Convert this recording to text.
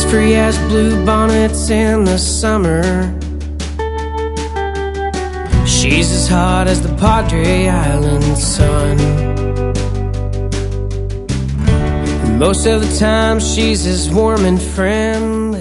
free as blue bonnets in the summer. She's as hot as the Padre Island sun. And most of the time she's his warm and friendly.